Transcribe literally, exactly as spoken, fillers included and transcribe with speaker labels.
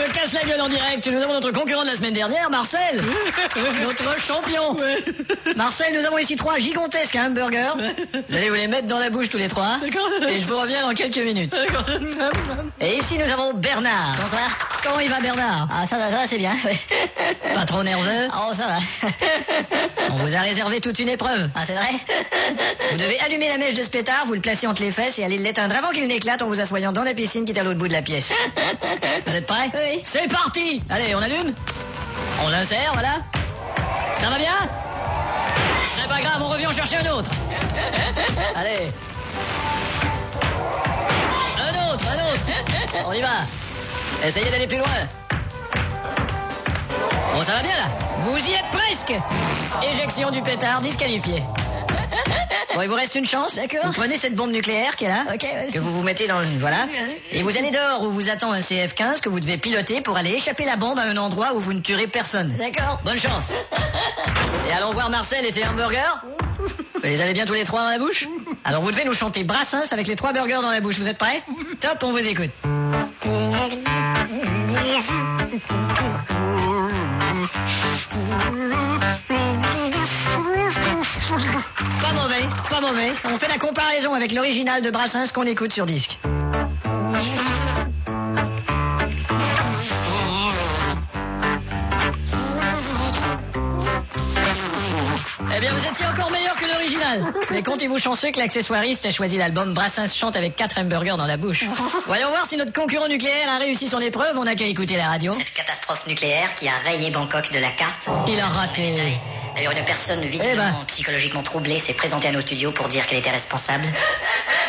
Speaker 1: me casse la gueule en direct. Nous avons notre concurrent de la semaine dernière, Marcel. Notre champion. Ouais. Marcel, nous avons ici trois gigantesques hamburgers. Vous allez vous les mettre dans la bouche tous les trois. D'accord. Et je vous reviens dans quelques minutes. D'accord. Et ici, nous avons Bernard. Comment ça va? Comment il va, Bernard? Ah, ça va, ça va, c'est bien. Pas trop nerveux? Oh, ça va. On vous a réservé toute une épreuve. Ah, c'est vrai? Vous devez allumer la mèche de ce pétard, vous le placez entre les fesses et aller l'éteindre avant qu'il n'éclate en vous assoyant dans la piscine qui est à l'autre bout de la pièce. Vous êtes prêts? Oui. C'est parti! Allez, on allume? On insère, voilà. Ça va bien? C'est pas grave, on revient en chercher un autre. Allez. Un autre, un autre. On y va. Essayez d'aller plus loin. Bon, ça va bien, là? Vous y êtes presque. Éjection du pétard, disqualifié. Bon, il vous reste une chance. D'accord. Vous prenez cette bombe nucléaire qui est là, okay, ouais. Que vous vous mettez dans le... Voilà. Et vous allez dehors où vous attend un C F quinze que vous devez piloter pour aller échapper la bombe à un endroit où vous ne tuerez personne. D'accord. Bonne chance. Et allons voir Marcel et ses hamburgers. Vous les avez bien tous les trois dans la bouche? Alors vous devez nous chanter Brassens avec les trois burgers dans la bouche. Vous êtes prêts? Top, on vous écoute. Pas mauvais, pas mauvais. On fait la comparaison avec l'original de Brassens qu'on écoute sur disque. Eh bien, vous étiez encore meilleur que l'original. Mais comptez-vous chanceux que l'accessoiriste ait choisi l'album Brassens chante avec quatre hamburgers dans la bouche. Voyons voir si notre concurrent nucléaire a réussi son épreuve. On n'a qu'à écouter la radio. Cette catastrophe nucléaire qui a rayé Bangkok de la carte. Il a raté. D'ailleurs, une personne visiblement eh ben. psychologiquement troublée s'est présentée à nos studios pour dire qu'elle était responsable.